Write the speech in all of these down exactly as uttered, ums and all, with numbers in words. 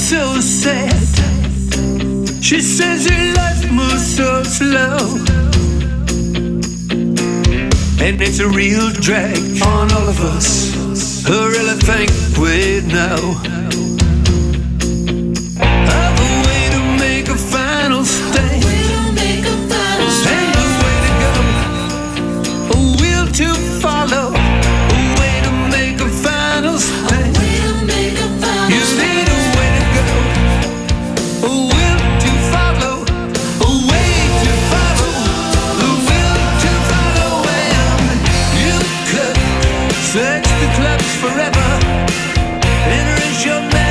so sad. She says her life moves so slow, and it's a real drag on all of us. I really think we know of a way to make a final stand, and a way to go, a will to follow, a way to make a final stand. You need a way to go, a will to follow, a way to follow, a will to follow. And you could search the clubs forever, enter as your man.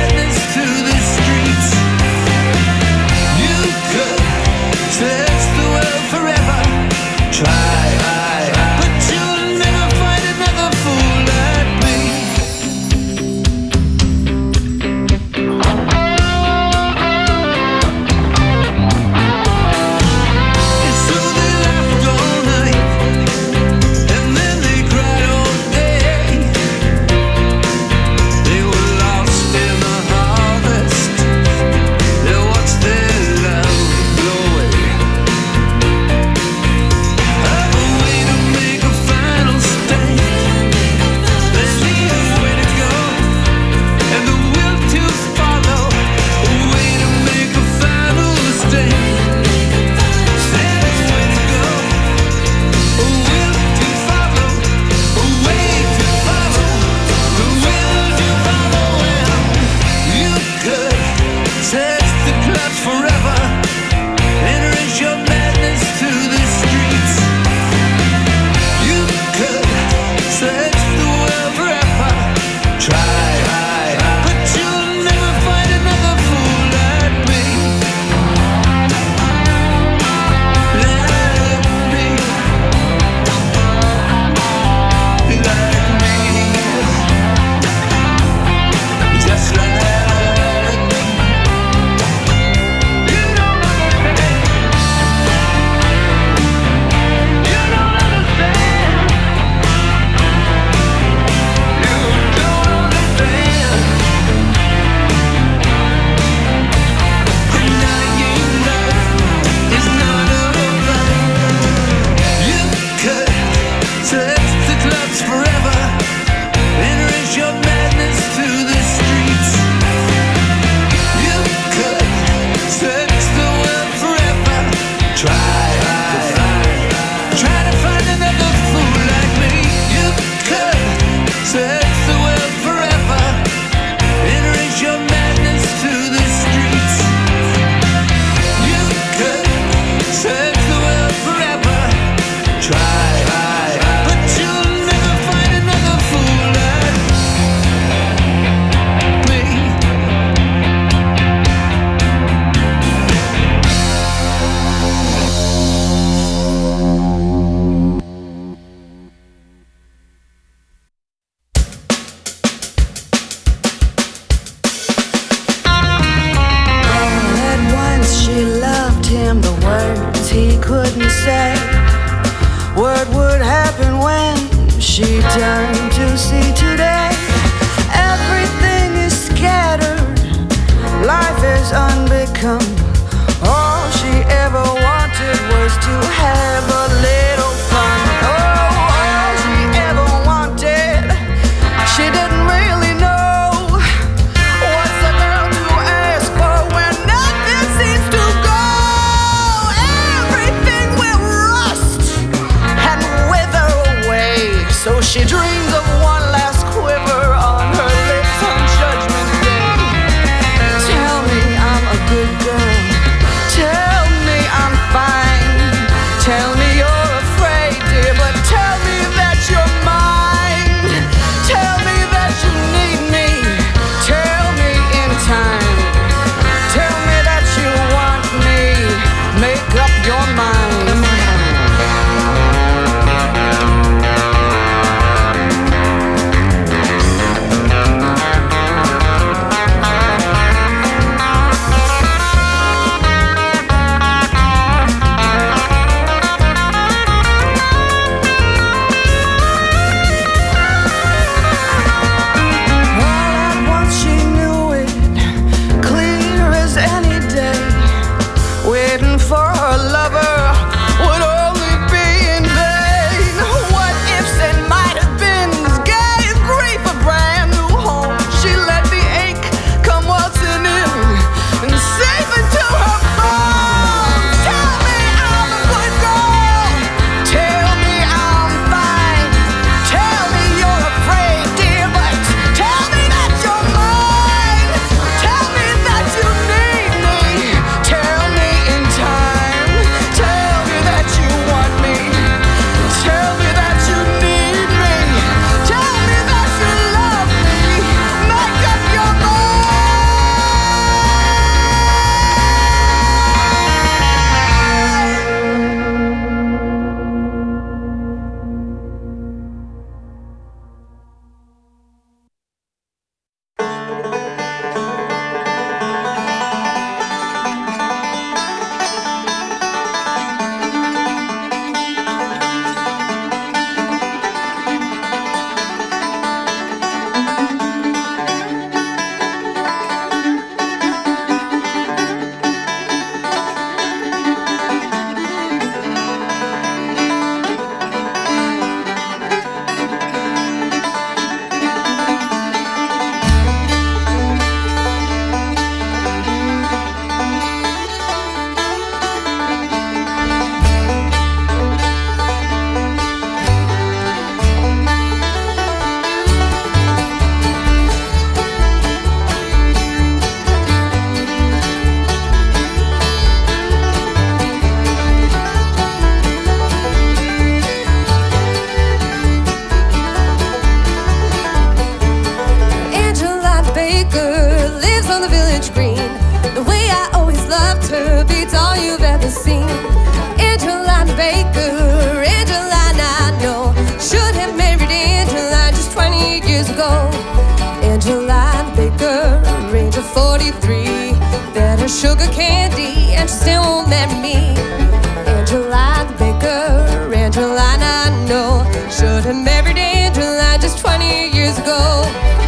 ago. Angeline Baker, Ranger forty-three, fed her sugar candy and she still won't marry me. Angeline Baker, Angeline I know, should have married Angeline just twenty years ago.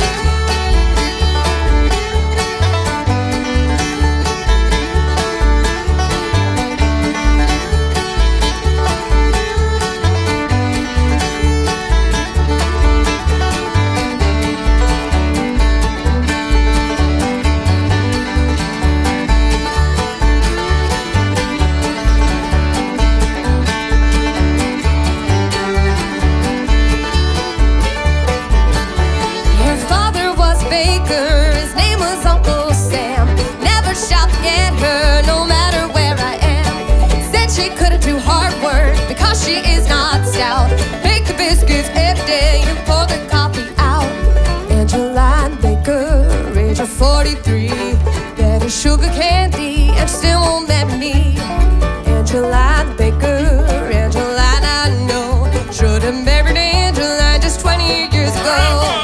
She is not stout. Bake the biscuits every day and pour the coffee out. Angeline Baker, age of forty-three, better sugar candy and she still won't marry me. Angeline Baker, Angeline I know, should have married Angeline just twenty years ago.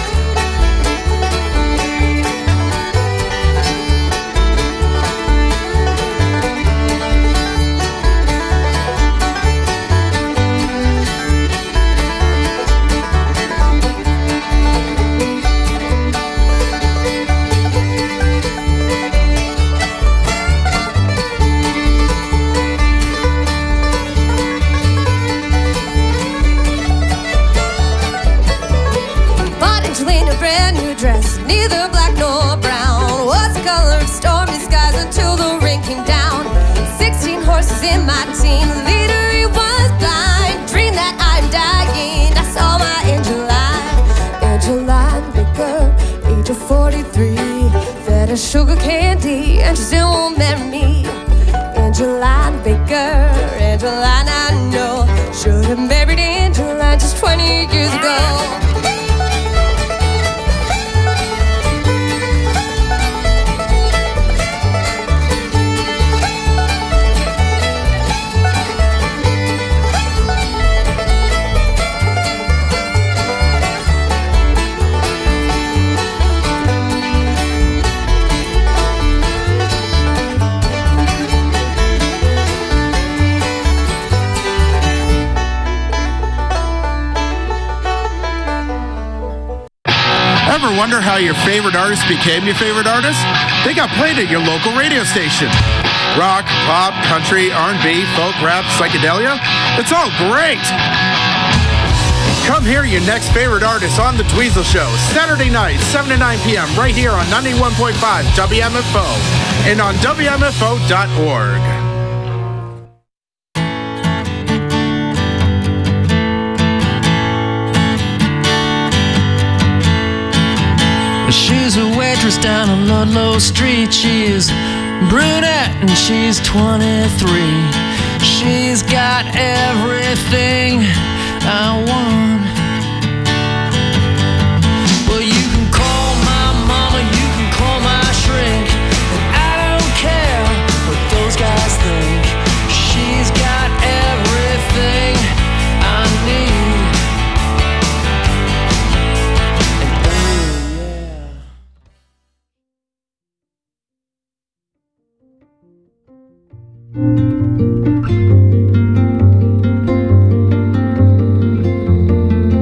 Neither black nor brown was the color of stormy skies until the rain came down. Sixteen horses in my team, the leader he was blind. Dreamed that I'm dying, I saw my Angeline. Angeline Baker, age of forty-three, fed her sugar candy and she still won't marry me. Angeline Baker, Angeline I know, should have married Angeline just twenty years ago. Ever wonder how your favorite artist became your favorite artist? They got played at your local radio station. Rock, pop, country, R and B, folk, rap, psychedelia. It's all great. Come hear your next favorite artist on The Dweezil Show, Saturday night, seven to nine p.m. right here on ninety-one point five W M F O and on W M F O dot org. She's a waitress down on Ludlow Street. She's brunette and she's twenty-three. She's got everything I want. Well, you can call my mama, you can call my shrink, and I don't care what those guys think. She's got everything I need. And oh yeah.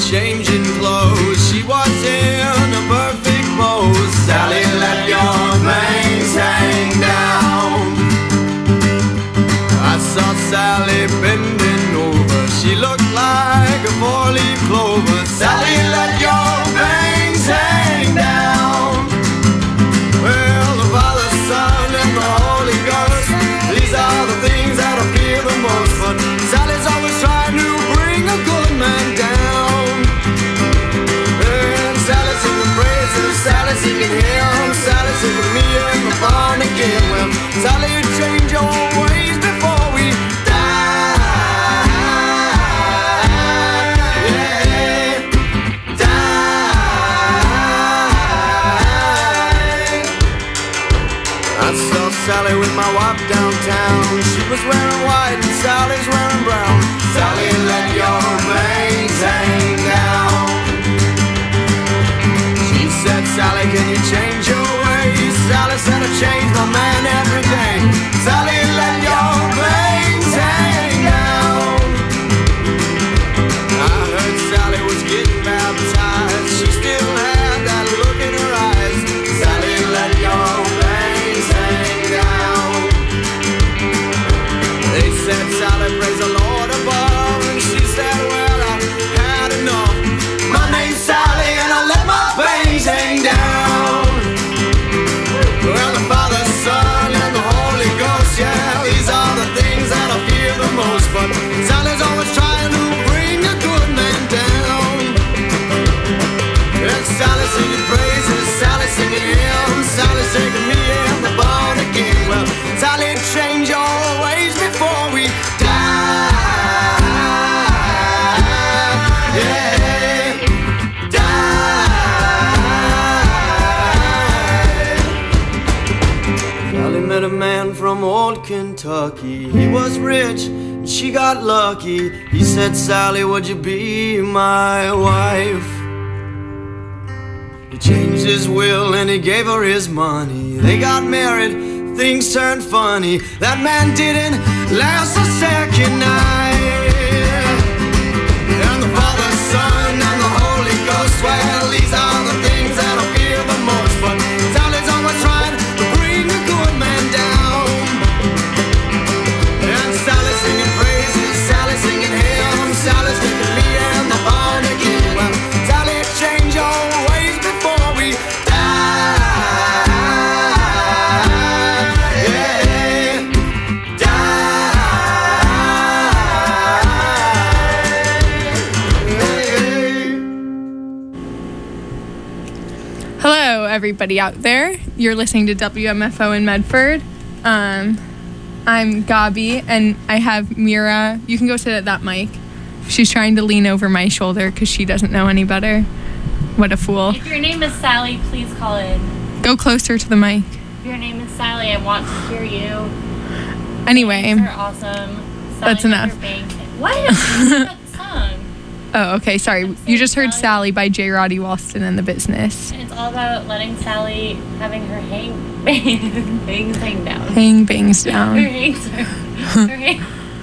changing clothes. She was in a perfect pose. Sally, let your bangs hang down. I saw Sally bending over. She looked like a four-leaf clover. Sally, let your bangs hang down. Well, the Father, Son, and the Holy Ghost, these are the things that I fear the most. But Sally's always trying to bring a good man down. And Sally singing praises, Sally singing hymns, Sally singing me in the barn again. Well, Sally, you change your ways before we die. Yeah, die. I saw Sally with my wife downtown. She was wearing white and Sally's wearing brown. Sally, let your bangs hang down. She said, Sally, can you change your ways? Sally said, I change my man every day. Sally, let your bangs hang down. I heard Sally was getting baptized. She still had that look in her eyes. Sally, let your bangs hang down. They said, Sally, praise the Lord above. And she said, well, I had enough. My name's Sally and I let my bangs hang down. Well, the Father, Son, and the Holy Ghost, yeah, these are the things that I fear the most. But Sally's always trying to bring a good man down. And Sally singing praises, Sally singing hymns, Sally singing me in the barn again. Well, Sally, change your ways before we die. Yeah, die. Sally met a man from old Kentucky. He was rich and she got lucky. He said, Sally, would you be my wife? He changed his will and he gave her his money. They got married, things turned funny. That man didn't last a second night. And the Father, Son, and the Holy Ghost, well, these are the things that I fear the most. But Sally's always trying to bring a good man down. And Sally singing praises, Sally singing hymns, Sally singing me in the barn again. Well, Sally, change your ways before we die. Yeah, die. Hello, everybody out there. You're listening to W M F O in Medford. Um, I'm Gabi, and I have Mira. You can go sit at that mic. She's trying to lean over my shoulder because she doesn't know any better. What a fool. If your name is Sally, please call in. Go closer to the mic. If your name is Sally, I want to hear you. Anyway. Bangs are awesome. Sally, That's enough. bangs. What? That song. Oh, okay, sorry. You just heard Sally by J. Roddy Walston and the Business. And it's all about letting Sally having her hang bangs hang down. Hang bangs Her down. hangs are, her hang.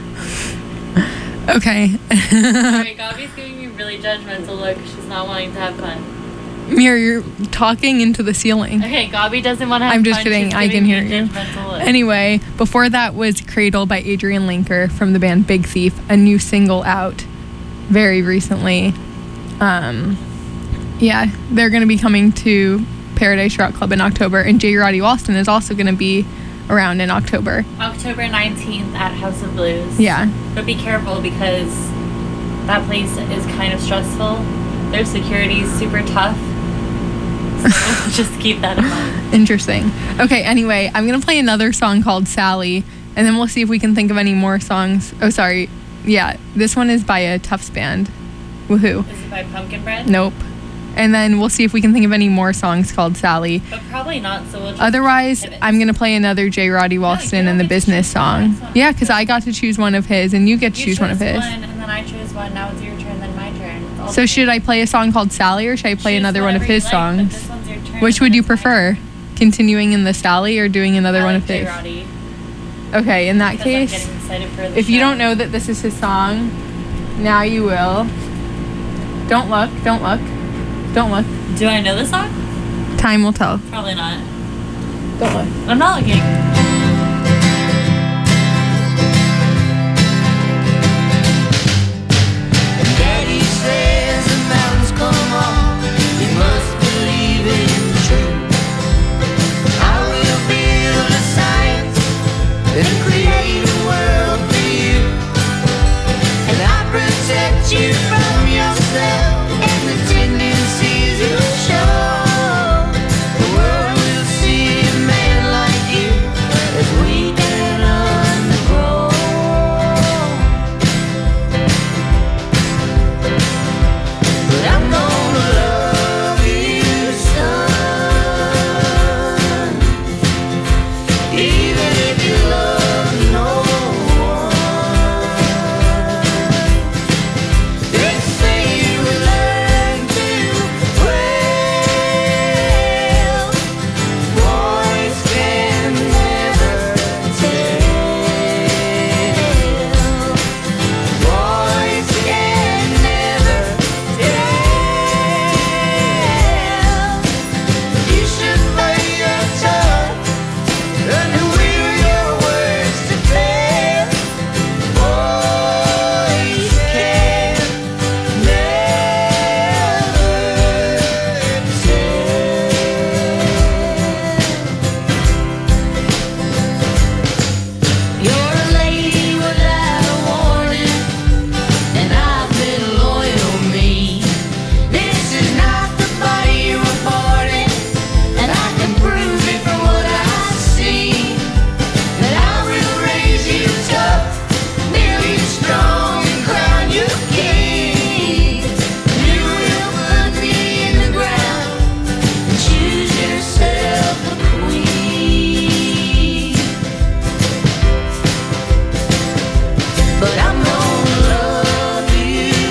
Okay. Sorry, Gabi's giving me a really judgmental look. She's not wanting to have fun. Mira, you're talking into the ceiling. Okay, Gabi doesn't want to have I'm fun. just kidding. She's I can giving hear me a you. judgmental look. Anyway, before that was Cradle by Adrian Linker from the band Big Thief, a new single out very recently. Um, yeah, they're going to be coming to Paradise Rock Club in October, and J. Roddy Walston is also going to be around in October. October nineteenth at House of Blues. Yeah. But be careful because that place is kind of stressful. Their security is super tough. So just keep that in mind. Interesting. Okay, anyway, I'm going to play another song called Sally, and then we'll see if we can think of any more songs. Oh, sorry. Yeah, this one is by a Tufts band. Woohoo. Is it by Pumpkin Bread? Nope. And then we'll see if we can think of any more songs called Sally. But probably not, so we'll just Otherwise, pivot. I'm going to play another J. Roddy Walston you and the don't get to Business choose the song. next one. Yeah, because I got to choose one of his, and you get to You choose one of chose his. one, and then I chose one. Now it's your turn, then my turn. It's all So the should I play a song called Sally, or should I play Choose another one of whatever his you like, but songs? this one's your turn, Which and would you then it's my prefer? turn. Continuing in the Sally or doing another I one like of J. his? Roddy, Okay, in that because I'm case, getting excited for the if you show. don't know that this is his song, now you will. Don't look. Don't look. Don't look. Do I know the song? Time will tell. Probably not. Don't look. I'm not looking. Daddy says the mountains come on. You must believe it's true. I will build a science and create a world for you. And I protect you from yourself and the tendencies you show. The world will see a man like you as we get undergrow. But I'm gonna love you, son, even if you love no one. They say you will learn to wail. Boys can never tell. Boys can never tell. You should bite your tongue and will your words to fail. Boys can never tell. You're a lady without a warning, and I've been loyal, me. This is not the body you were born in, and I can prove it from what I see. That I will raise you tough, build you strong, and crown you king. You will put me in the ground and choose yourself a queen. But I'm gonna love you,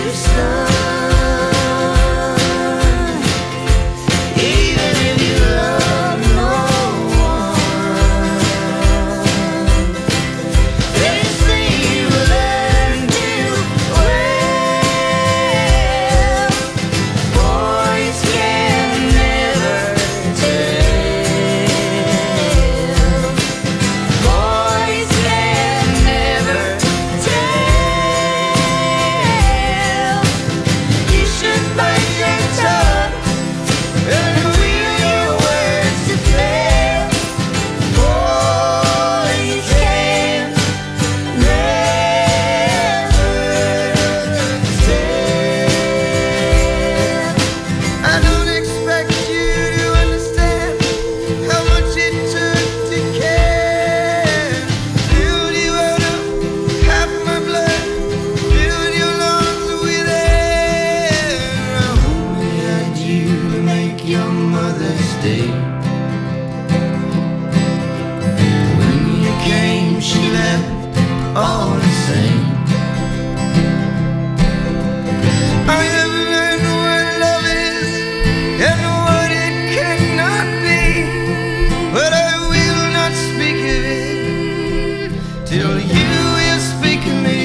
son, even if you love no one. They say you learn to wail. Boys can never tell. Boys can never tell. You should bite your tongue and will your words to fail. Boys can never tell. I don't expect you to understand how much it took to care. Build you out of half my blood, fill your lungs with air. I only had you to make your mother stay. When you came, she left all the same. I have learned what love is and what it cannot be, but I will not speak of it till you will speak of me.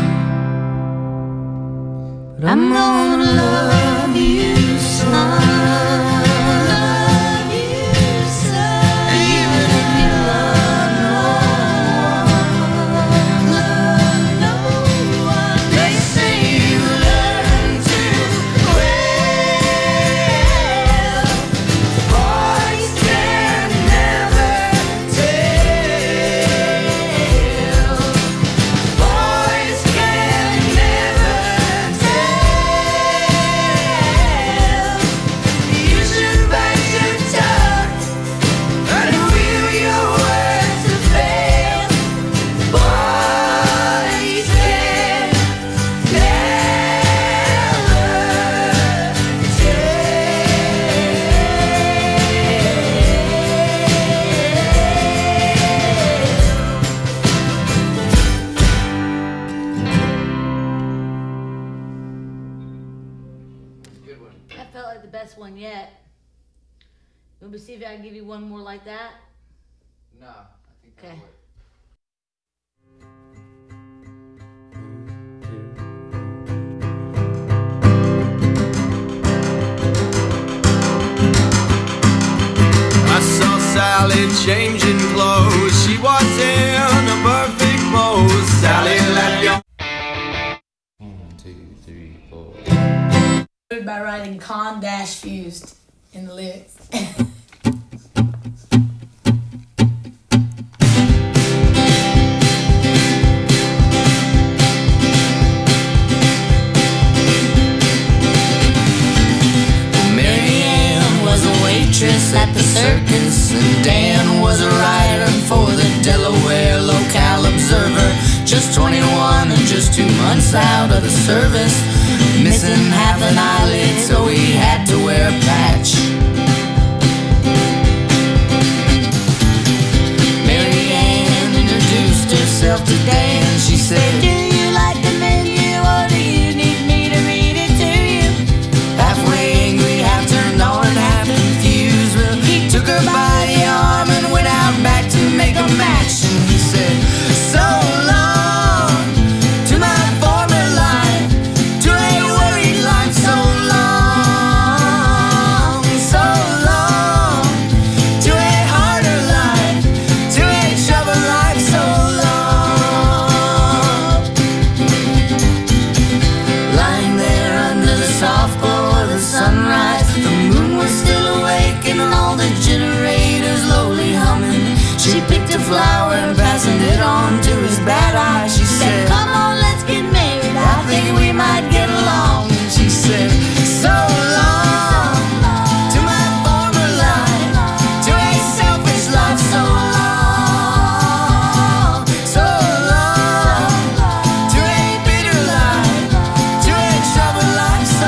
But I'm gonna love you, son. Love you, son. Even if you love no one. Love no one. They say you learn to wail. Boys can never tell. Boys can never tell. You should bite your tongue and will your words to fail. Boys can That felt like the best one yet. You want me to see if I can give you one more like that? No, I think Okay. that would. Sally changing clothes. She was in a perfect pose. Sally, let your One, two, three, four. By writing con dash fused in the lyrics. At the circus, and Dan was a writer for the Delaware Local Observer. Just twenty-one and just two months out of the service, missing half an eyelid, so he had to wear a patch. Mary Ann introduced herself to Dan. She said, "Do you like the menu, or do you need me to read it to you?" Halfway angry, half turned on, and half confused. Well, he took her by the arm and went out back to make a match. And he said, "So long to my former life, to a worried life. So long, so long to a harder life, to a troubled life. So long." Lying there under the soft glow of the sunrise, the moon was still awake and all the generators lowly humming. She picked a flower and passing it on to his bad eye. She said, "Come on, let's get married. I think we might get along." And she said, "So long to my former life, to a selfish life. So long, so long to a bitter life, to a troubled life. So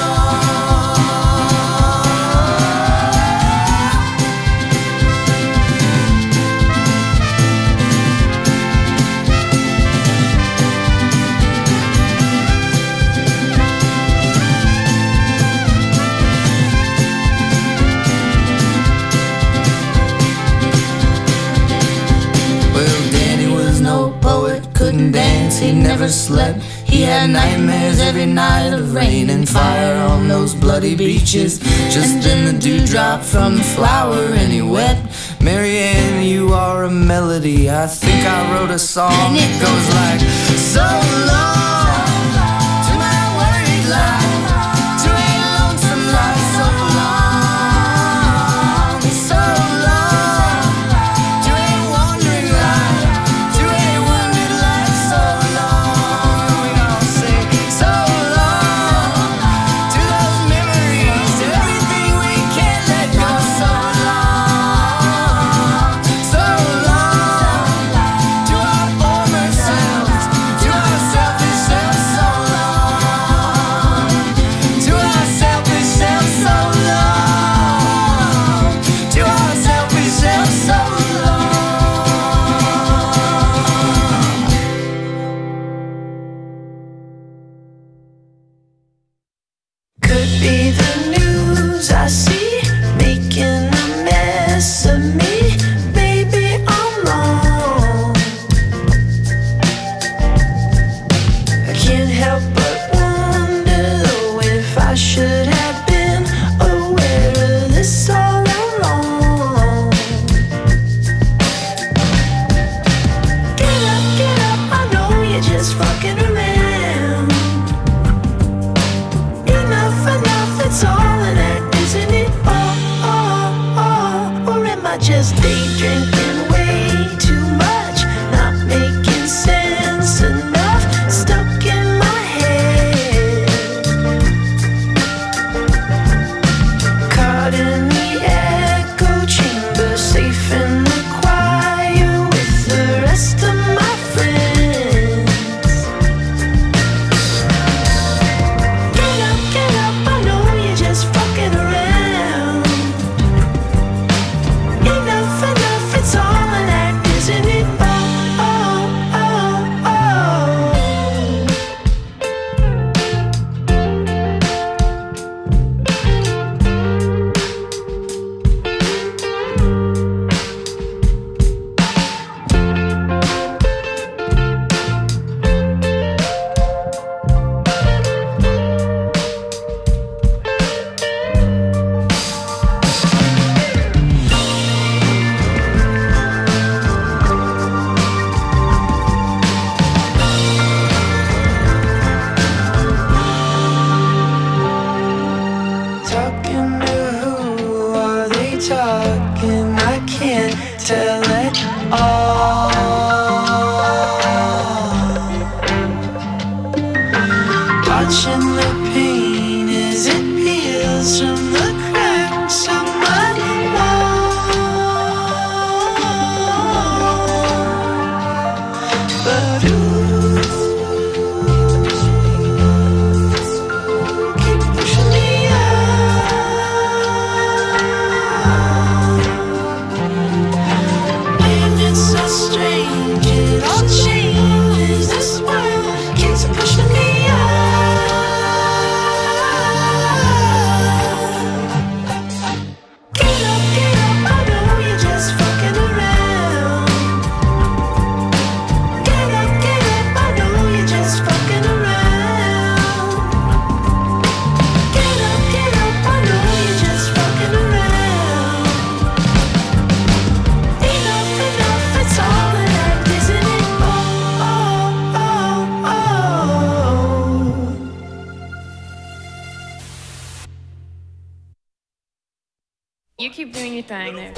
well, Danny was no poet, couldn't dance, he never slept. He had nightmares every night of rain and fire on those bloody beaches. Just then the dewdrop from the flower and he wept. "Mary Ann, you are a melody. I think I wrote a song that goes like, so long to my worried life, to a lonesome life. So long, so long to a wandering life, to a wounded life. So long." We all say, "So long to those memories, to everything we can't let go. So long, so long to our former selves, to our selfish selves. So long." Talking to who are they talking? I can't tell at all. Watching the pain as it peels from the cracks of my wall. But ooh, keep pushing me out. And it's so strange, it all changes. This world keeps pushing me out. Get up, get up, I know you're just fucking around. Get up, get up, I know you're just fucking around. Get up, get up, I know you're just fucking around. Enough, enough, it's all that act, isn't it? Oh, oh, oh, oh. You keep doing your thing there.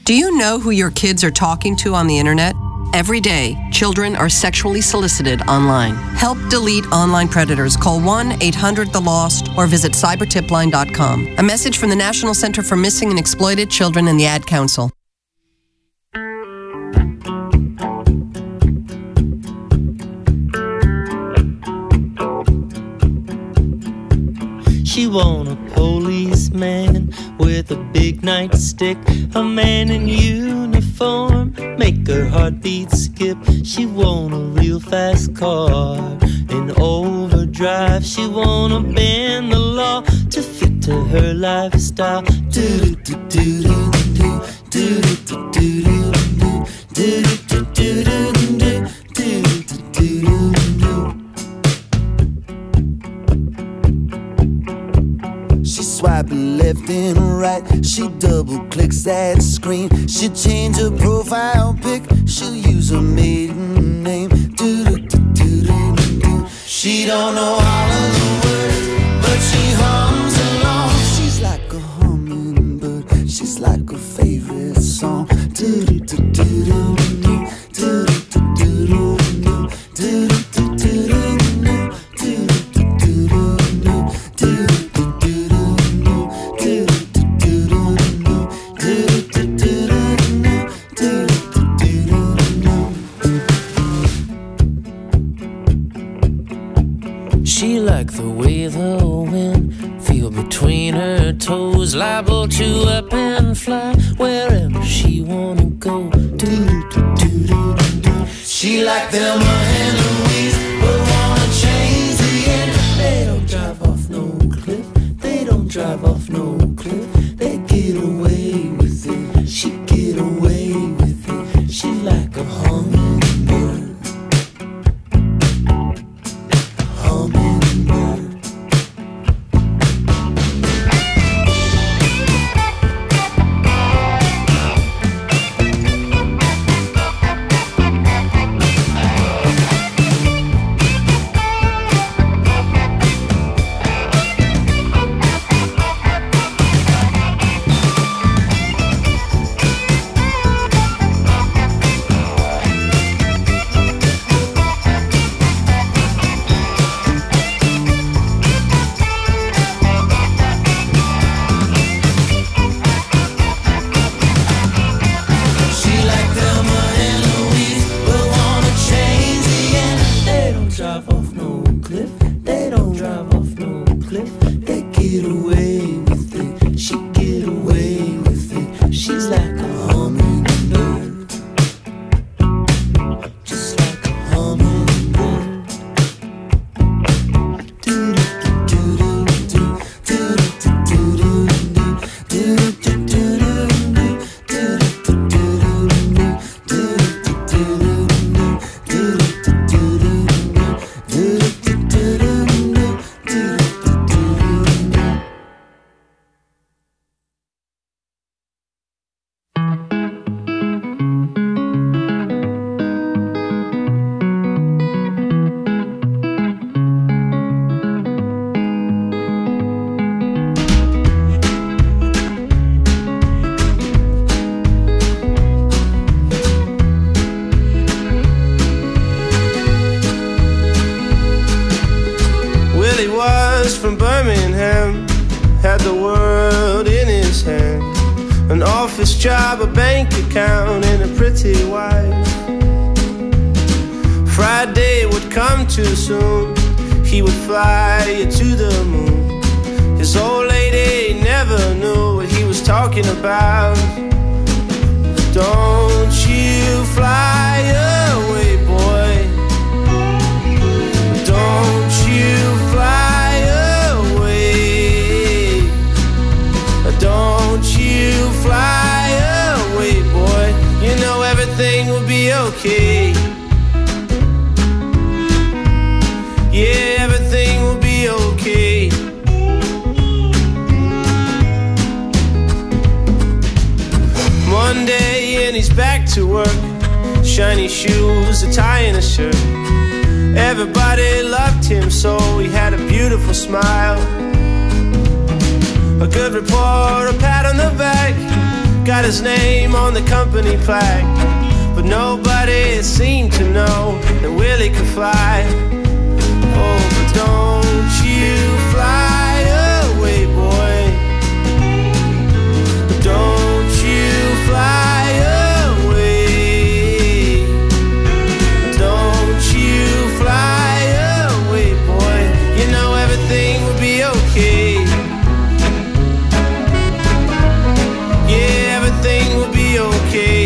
Do you know who your kids are talking to on the internet? Every day, children are sexually solicited online. Help delete online predators. Call one eight hundred the lost or visit cyber tip line dot com. A message from the National Center for Missing and Exploited Children and the Ad Council. She want a policeman with a big nightstick, a man in uniform, make her heartbeat skip. She want a real fast car in overdrive. She wanna bend the law to fit to her lifestyle. Do do do do do do do do do do do do do do do do. She's swiping left and right. She double clicks that screen. She change her profile pic. She'll use her maiden name. Do do do do do do. She don't know all of the words, but she hums along. She's like a hummingbird. She's like her favorite song. Do do do do do do do do do do do do do. She like the way the wind feel between her toes, liable to up and fly wherever she wanna go. Do, do, do, do, do. She like Thelma and Louise, but wanna change the end. They don't drive off no cliff. They don't drive off no cliff. They get away with it. She get away with it. She like a hummingbird. From Birmingham, had the world in his hand, an office job, a bank account, and a pretty wife. Friday would come too soon, he would fly you to the moon. His old lady never knew what he was talking about. Don't you fly away, boy. Don't you fly. Don't you fly away, boy. You know everything will be okay. Yeah, everything will be okay. Monday and he's back to work. Shiny shoes, a tie and a shirt. Everybody loved him so, he had a beautiful smile. A good report, a pat on the back, got his name on the company plaque. But nobody seemed to know that Willie could fly. Oh, but don't you fly away, boy. Don't you fly away. Don't you fly away, boy. You know everything will be okay. Yeah, everything will be okay.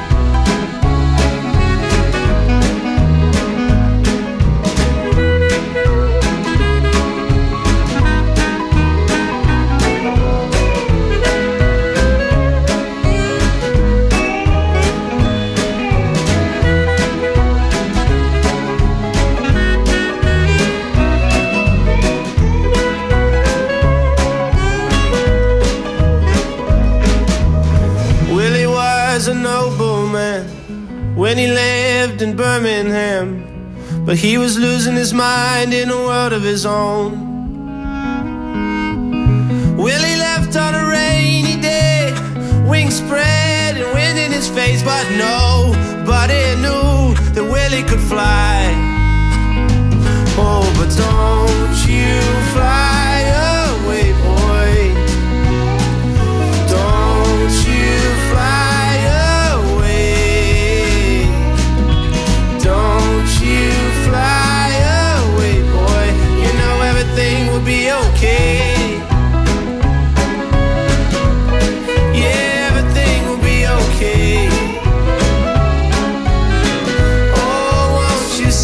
A nobleman when he lived in Birmingham, but he was losing his mind in a world of his own. Willie left on a rainy day, wings spread and wind in his face, but nobody knew that Willie could fly. Oh, but don't you fly away, boy. Don't you fly. Fly away, boy. You know everything will be okay. Yeah, everything will be okay. Oh, won't you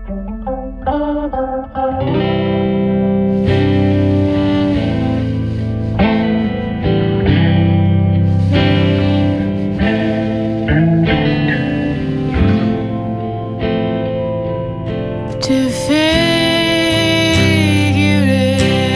To figure it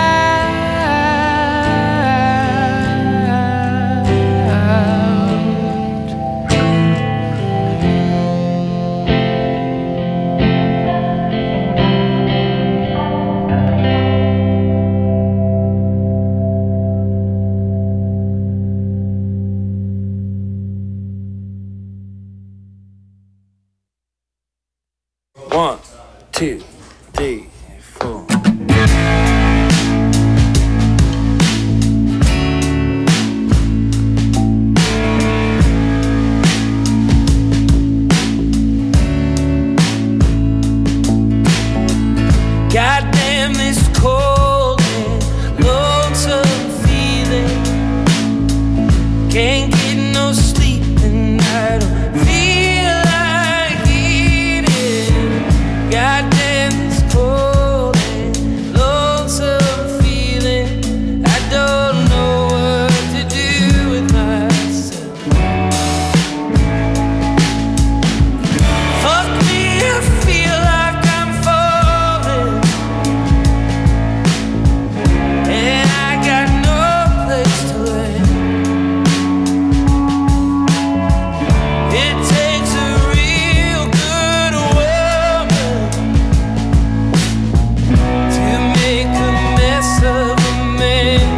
One, two, three, four. Goddamn this cold and lonesome feeling. Can't get no sleep and I don't feel like eating. Goddamn this cold and lonesome feeling. I don't know what to do with myself. Fuck me, I feel like I'm falling. And I got no place to land. It takes a real good woman to make a mess of a man.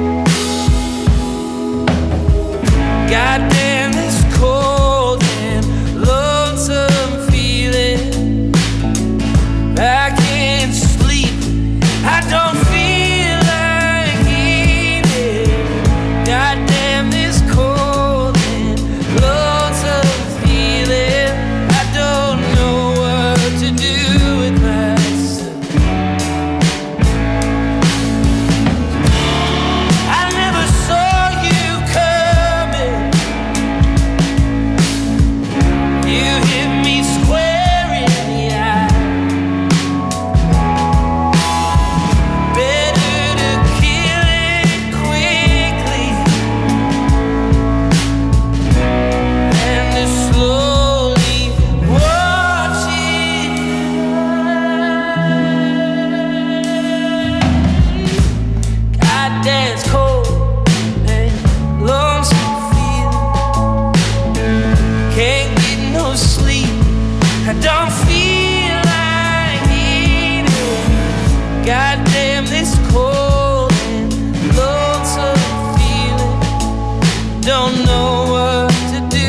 Goddamn this cold and lonesome feeling. I can't sleep. I don't feel like eating. Goddamn this cold and lonesome feeling. I don't know what to do with myself. I never saw you coming. You hit me square in the eye. Better to kill it quickly than to slowly watch it die. Goddamn, it's cold and lonesome feeling. Can't get no sleep. I don't feel like eating. Goddamn this cold and lonesome feeling. Don't know what to do.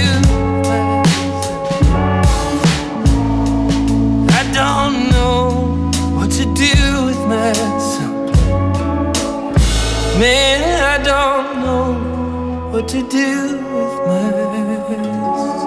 I don't know what to do with myself. Man, I don't know what to do with myself.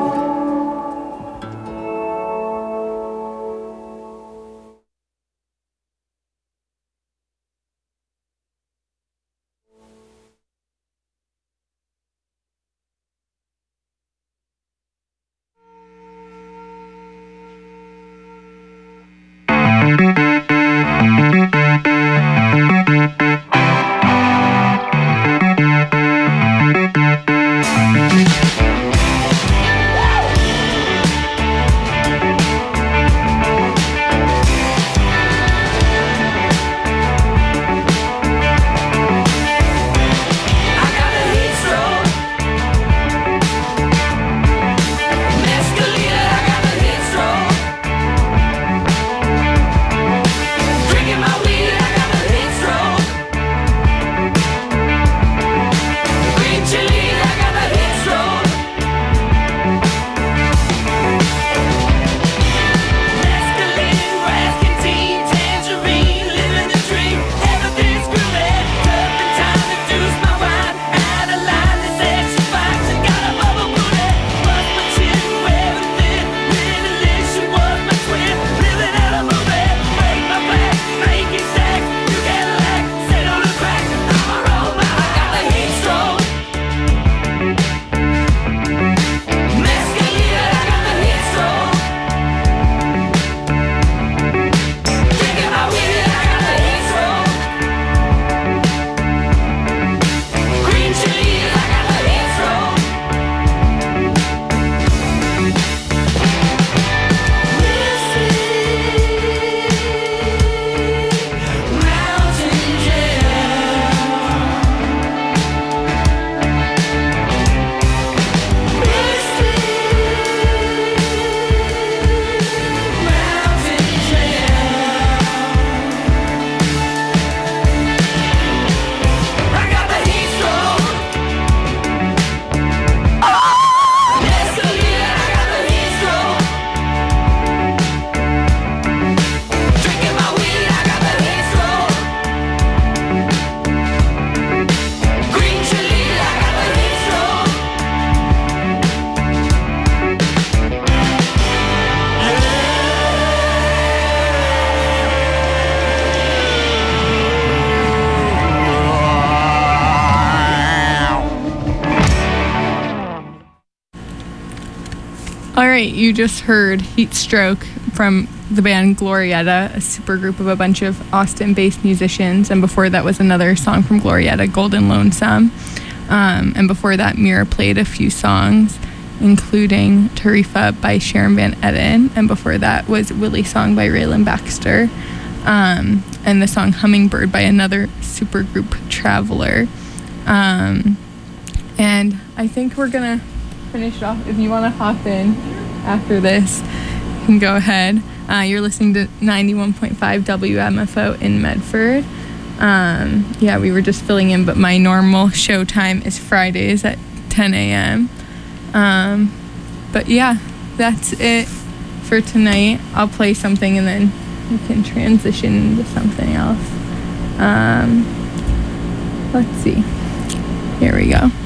right, you just heard Heat Stroke from the band Glorietta, a super group of a bunch of Austin-based musicians. And before that was another song from Glorietta, Golden Lonesome. Um, and before that, Mira played a few songs, including Tarifa by Sharon Van Etten. And before that was Willie Song by Raylan Baxter. Um, and the song Hummingbird by another supergroup, Traveler. Um, and I think we're going to finish it off. If you want to hop in after this, you can go ahead. Uh, you're listening to ninety-one point five W M F O in Medford. Um, yeah, we were just filling in, but my normal show time is Fridays at ten a.m. Um, but yeah, that's it for tonight. I'll play something and then we can transition into something else. Um, let's see. Here we go.